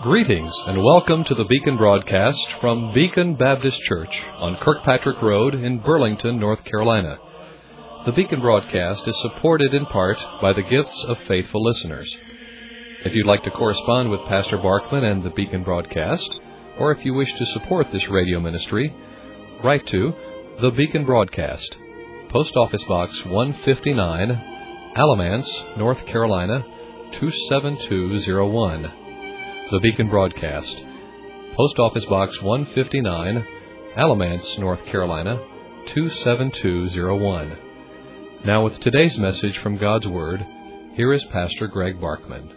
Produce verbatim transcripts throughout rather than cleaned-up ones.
Greetings and welcome to the Beacon broadcast from Beacon Baptist Church on Kirkpatrick Road in Burlington, North Carolina. The Beacon broadcast is supported in part by the gifts of faithful listeners. If you'd like to correspond with Pastor Barkman and the Beacon broadcast, or if you wish to support this radio ministry, write to The Beacon Broadcast, Post Office Box one fifty-nine, Alamance, North Carolina, two seven two zero one. The Beacon Broadcast, Post Office Box one fifty-nine, Alamance, North Carolina, two seven two zero one. Now with today's message from God's Word, here is Pastor Greg Barkman.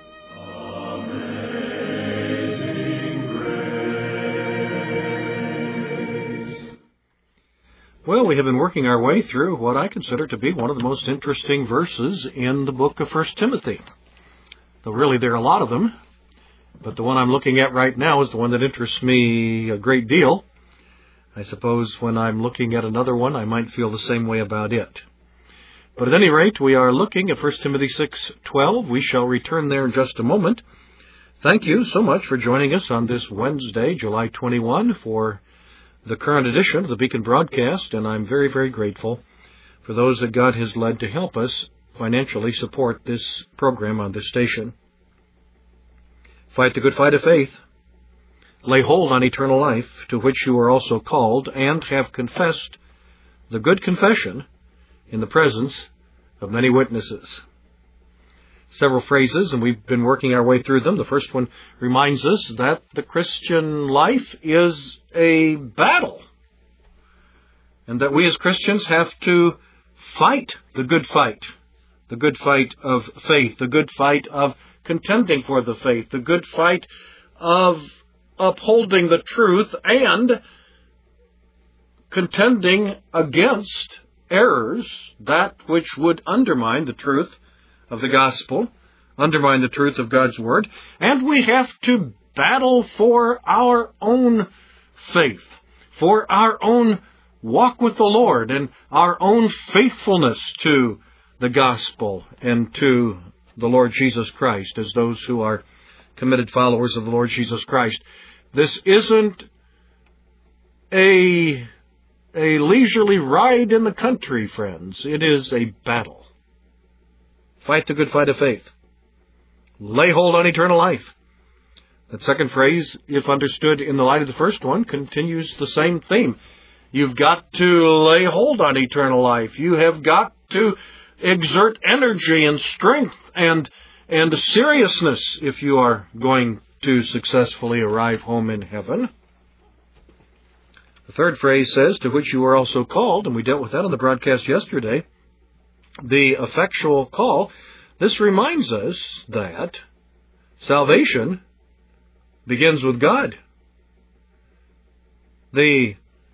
Well, we have been working our way through what I consider to be one of the most interesting verses in the book of First Timothy. Though really there are a lot of them, but the one I'm looking at right now is the one that interests me a great deal. I suppose when I'm looking at another one, I might feel the same way about it. But at any rate, we are looking at First Timothy six twelve. We shall return there in just a moment. Thank you so much for joining us on this Wednesday, July twenty-first, for the current edition of the Beacon Broadcast, and I'm very, very grateful for those that God has led to help us financially support this program on this station. Fight the good fight of faith. Lay hold on eternal life, to which you are also called, and have confessed the good confession in the presence of many witnesses. Several phrases, and we've been working our way through them. The first one reminds us that the Christian life is a battle, and that we as Christians have to fight the good fight, the good fight of faith, the good fight of contending for the faith, the good fight of upholding the truth and contending against errors, that which would undermine the truth of the gospel, undermine the truth of God's Word, and we have to battle for our own faith, for our own walk with the Lord, and our own faithfulness to the gospel and to the Lord Jesus Christ, as those who are committed followers of the Lord Jesus Christ. This isn't a, a leisurely ride in the country, friends. It is a battle. Fight the good fight of faith. Lay hold on eternal life. That second phrase, if understood in the light of the first one, continues the same theme. You've got to lay hold on eternal life. You have got to exert energy and strength and and seriousness if you are going to successfully arrive home in heaven. The third phrase says, to which you are also called, and we dealt with that on the broadcast yesterday, the effectual call. This reminds us that salvation begins with God. The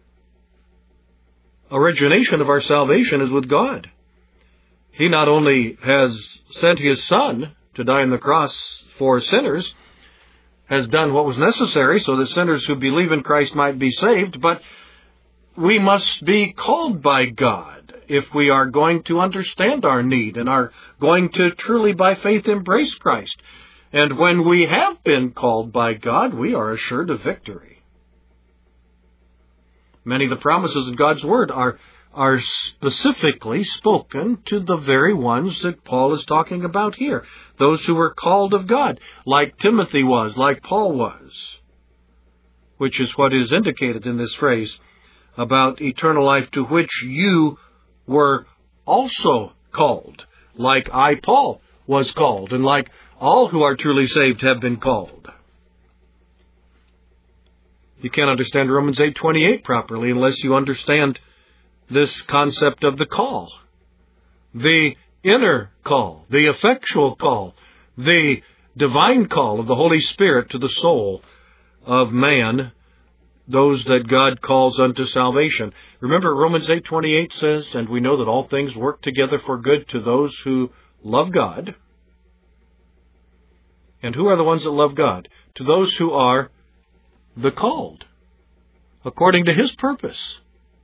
origination of our salvation is with God. He not only has sent His Son to die on the cross for sinners, has done what was necessary so that sinners who believe in Christ might be saved, but we must be called by God if we are going to understand our need and are going to truly by faith embrace Christ. And when we have been called by God, we are assured of victory. Many of the promises in God's Word are are specifically spoken to the very ones that Paul is talking about here. Those who were called of God, like Timothy was, like Paul was, which is what is indicated in this phrase about eternal life, to which you were also called, like I, Paul, was called, and like all who are truly saved have been called. You can't understand Romans eight twenty-eight properly unless you understand this concept of the call, the inner call, the effectual call, the divine call of the Holy Spirit to the soul of man, those that God calls unto salvation. Remember, Romans eight twenty-eight says, and we know that all things work together for good to those who love God. And who are the ones that love God? To those who are the called, according to His purpose,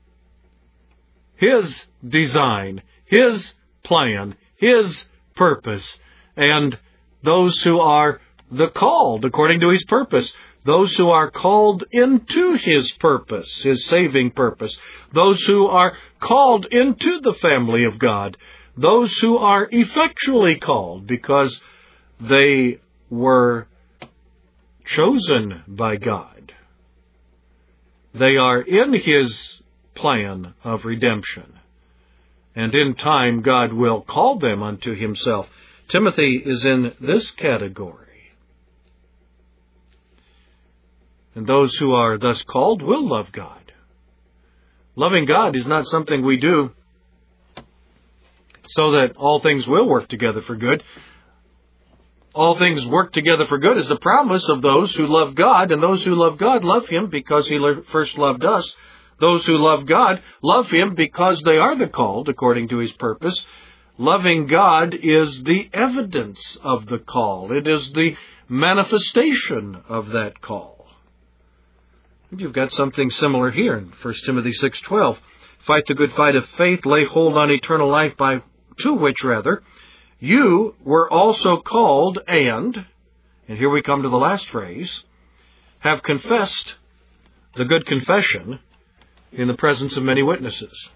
His design, His plan, His purpose, and those who are the called according to His purpose. Those who are called into His purpose, His saving purpose. Those who are called into the family of God. Those who are effectually called because they were chosen by God. They are in His plan of redemption. And in time, God will call them unto Himself. Timothy is in this category. And those who are thus called will love God. Loving God is not something we do so that all things will work together for good. All things work together for good is the promise of those who love God, and those who love God love Him because He first loved us. Those who love God love Him because they are the called according to His purpose. Loving God is the evidence of the call. It is the manifestation of that call. You've got something similar here in First Timothy six twelve. Fight the good fight of faith, lay hold on eternal life, by to which, rather, you were also called, and, and here we come to the last phrase, have confessed the good confession in the presence of many witnesses.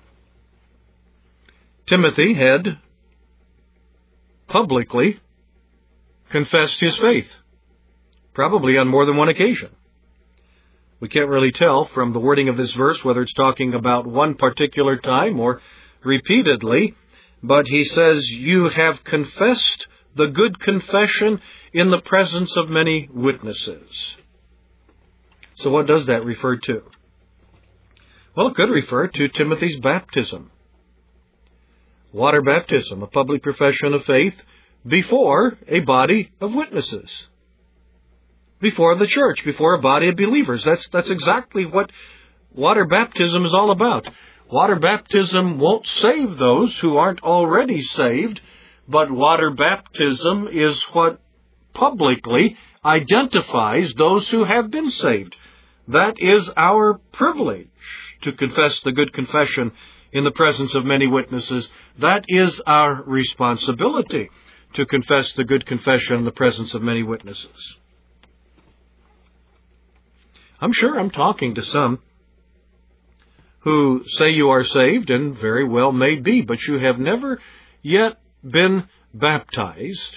Timothy had publicly confessed his faith, probably on more than one occasion. We can't really tell from the wording of this verse whether it's talking about one particular time or repeatedly, but he says, you have confessed the good confession in the presence of many witnesses. So what does that refer to? Well, it could refer to Timothy's baptism. Water baptism, a public profession of faith before a body of witnesses. Before the church, before a body of believers. That's, that's exactly what water baptism is all about. Water baptism won't save those who aren't already saved, but water baptism is what publicly identifies those who have been saved. That is our privilege, to confess the good confession in the presence of many witnesses. That is our responsibility, to confess the good confession in the presence of many witnesses. I'm sure I'm talking to some who say you are saved, and very well may be, but you have never yet been baptized.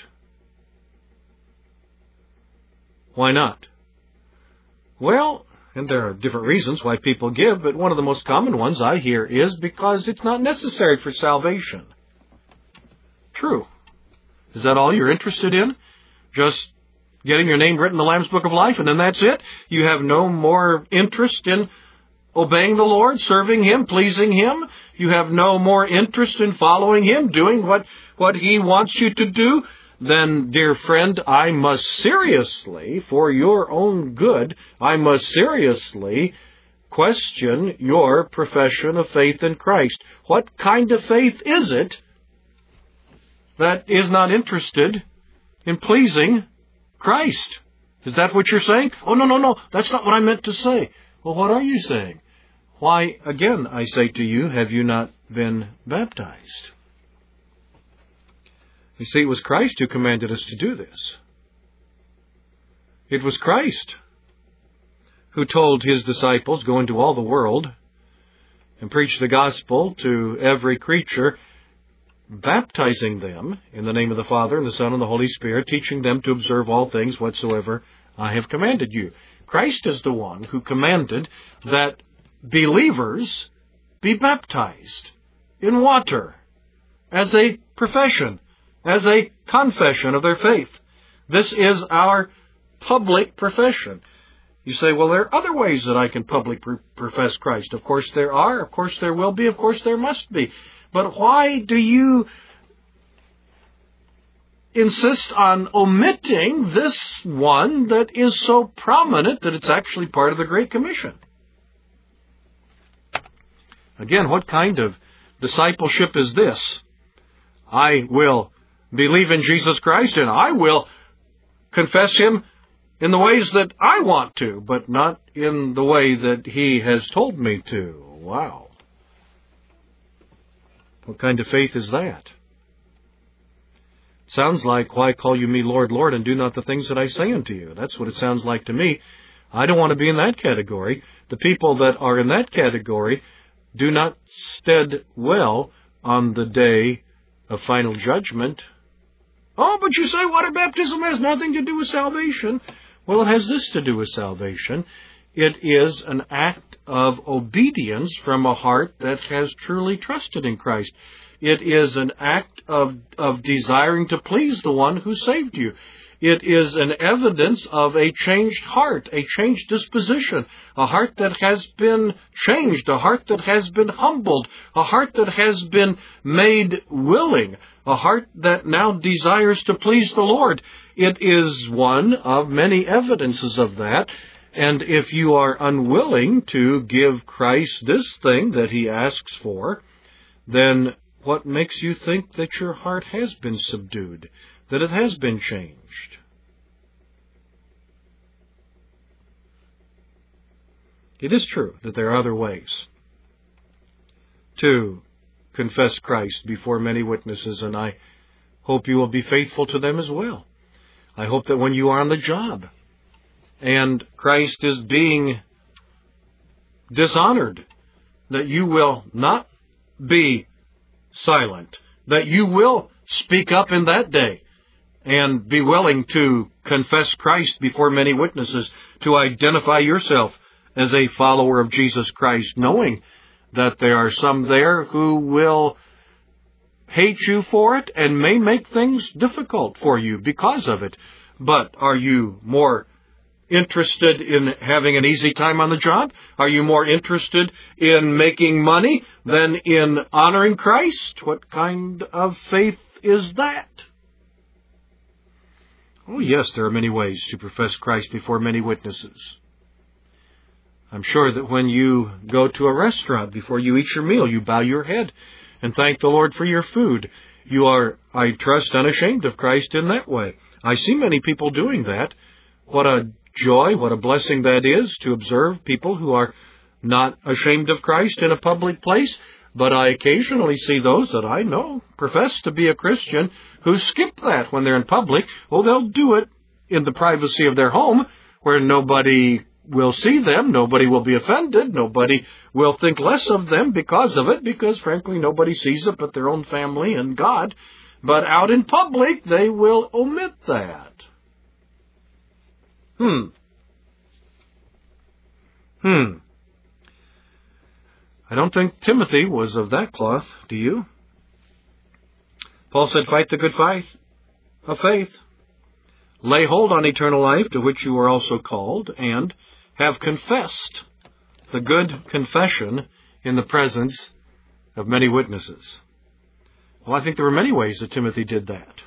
Why not? Well, and there are different reasons why people give, but one of the most common ones I hear is because it's not necessary for salvation. True. Is that all you're interested in? Just getting your name written in the Lamb's Book of Life, and then that's it? You have no more interest in obeying the Lord, serving Him, pleasing Him? You have no more interest in following Him, doing what, what He wants you to do? Then, dear friend, I must seriously, for your own good, I must seriously question your profession of faith in Christ. What kind of faith is it that is not interested in pleasing Christ? Is that what you're saying? Oh, no, no, no, that's not what I meant to say. Well, what are you saying? Why, again, I say to you, have you not been baptized? You see, it was Christ who commanded us to do this. It was Christ who told His disciples, go into all the world and preach the gospel to every creature, baptizing them in the name of the Father and the Son and the Holy Spirit, teaching them to observe all things whatsoever I have commanded you. Christ is the one who commanded that believers be baptized in water as a profession, as a confession of their faith. This is our public profession. You say, well, there are other ways that I can publicly profess Christ. Of course there are. Of course there will be. Of course there must be. But why do you insist on omitting this one that is so prominent that it's actually part of the Great Commission? Again, what kind of discipleship is this? I will believe in Jesus Christ and I will confess Him in the ways that I want to, but not in the way that He has told me to. Wow. What kind of faith is that? Sounds like, why call you me Lord, Lord, and do not the things that I say unto you? That's what it sounds like to me. I don't want to be in that category. The people that are in that category do not stead well on the day of final judgment. Oh, but you say water baptism has nothing to do with salvation. Well, it has this to do with salvation. It is an act of obedience from a heart that has truly trusted in Christ. It is an act of, of desiring to please the one who saved you. It is an evidence of a changed heart, a changed disposition, a heart that has been changed, a heart that has been humbled, a heart that has been made willing, a heart that now desires to please the Lord. It is one of many evidences of that. And if you are unwilling to give Christ this thing that He asks for, then what makes you think that your heart has been subdued, that it has been changed? It is true that there are other ways to confess Christ before many witnesses, and I hope you will be faithful to them as well. I hope that when you are on the job and Christ is being dishonored, that you will not be silent, that you will speak up in that day and be willing to confess Christ before many witnesses, to identify yourself as a follower of Jesus Christ, knowing that there are some there who will hate you for it and may make things difficult for you because of it. But are you more interested in having an easy time on the job? Are you more interested in making money than in honoring Christ? What kind of faith is that? Oh, yes, there are many ways to profess Christ before many witnesses. I'm sure that when you go to a restaurant, before you eat your meal, you bow your head and thank the Lord for your food. You are, I trust, unashamed of Christ in that way. I see many people doing that. What a joy, what a blessing that is to observe people who are not ashamed of Christ in a public place. But I occasionally see those that I know profess to be a Christian who skip that when they're in public. Oh, they'll do it in the privacy of their home where nobody will see them, nobody will be offended, nobody will think less of them because of it, because frankly nobody sees it but their own family and God. But out in public they will omit that. Hmm. Hmm. I don't think Timothy was of that cloth, do you? Paul said, fight the good fight of faith. Lay hold on eternal life, to which you are also called, and have confessed the good confession in the presence of many witnesses. Well, I think there were many ways that Timothy did that.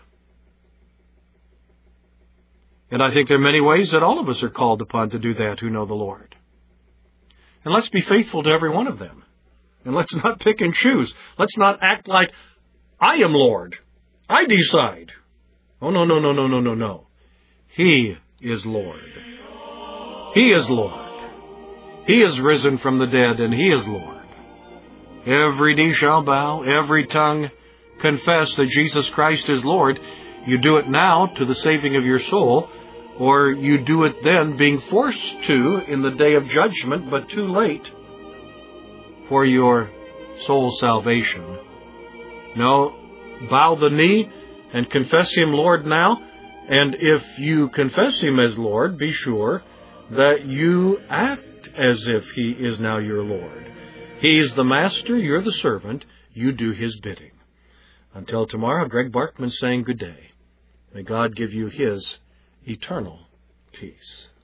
And I think there are many ways that all of us are called upon to do that who know the Lord. And let's be faithful to every one of them. And let's not pick and choose. Let's not act like, I am Lord. I decide. Oh, no, no, no, no, no, no, no. He is Lord. He is Lord. He is risen from the dead, and He is Lord. Every knee shall bow, every tongue confess that Jesus Christ is Lord. You do it now to the saving of your soul, or you do it then being forced to in the day of judgment, but too late for your soul's salvation. No, bow the knee and confess Him Lord now, and if you confess Him as Lord, be sure that you act as if He is now your Lord. He is the master, you're the servant, you do His bidding. Until tomorrow, Greg Barkman saying good day. May God give you His eternal peace.